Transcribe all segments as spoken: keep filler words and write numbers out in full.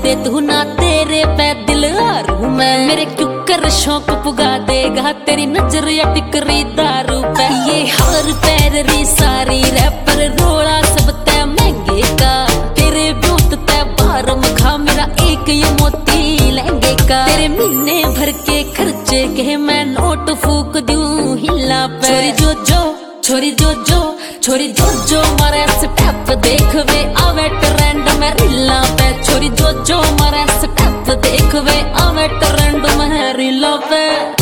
दे तू ना, तेरे पे दिल हारू मैं। मेरे क्यों कर शौक पुगा देगा, तेरी नजर या टिकरी दारू पे। ये हार पैर री सारी रैपर रोड़ा सब तय महंगे का, तेरे ब्यूत तय बार मखा मेरा एक ये मोती लहंगे का। तेरे महीने भर के खर्चे के मैं नोट फूक दूं हिला पे। छोरी जो जो छोरी जो जो छोरी जो जो मारे स्टेप देख वे आवे ट्रेंड में रीला पे। छोरी जो जो मारे स्टेप देख वे आवे ट्रेंड में रीला पे।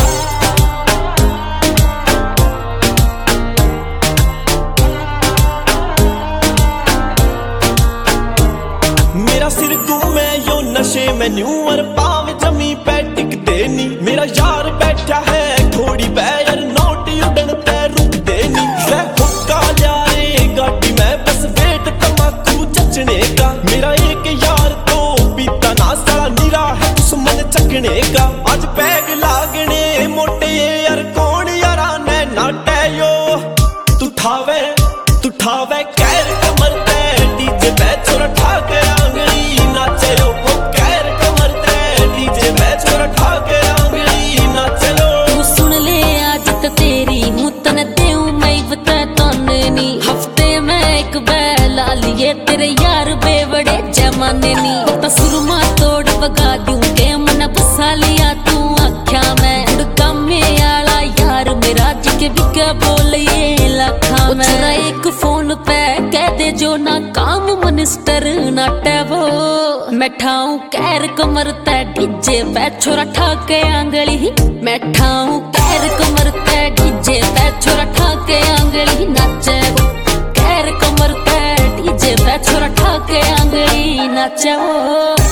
मेरा सिर घूमे यो नशे में न्यूअर पाव जमी पे टिकते नी। मेरा यार बैठा है थोड़ी बैर नोट उड़न पे रुकते नी। वह हुक्का जाए गाड़ी में बस वेट तमाकू चचने का। मेरा एक यार तो पीता ना साला नीरा है दुश्मन चकने का। आज पैग लागने मोटे यार कौन यारा ने नाटे यो। तू ठावे तू ठावे कैर कमर ते डीजे पे छोरा ठाके आंगली नाचे लो। वो कैर कमर ते डीजे पे छोरा ठाके आंगली नाचे लो। तू सुन ले आज तो तेरी हूँ तने देऊं मैं बता तोने नी। हफ्ते में एक बैला लिए तेरे यार बेवड़े जमाने नी। तो सुरमा तोड़ बगा दूं के मन बसा लिया तू आख्या मैं। उड़का में आला यार मेरा जिके बिका बोल ये लाखा में। तेरा एक फोन पे कह दे जो ना काम मिनिस्टर नाटे वो। मैं ठाऊं कैर कमर ते डीजे पे छोरा ठाके आंगली। मैं ठाऊं कैर कमर ते डीजे पे छोरा ठाके आंगली नाचे वो। कैर कमर ते डीजे पे छोरा ठाके आंगली नाचे वो।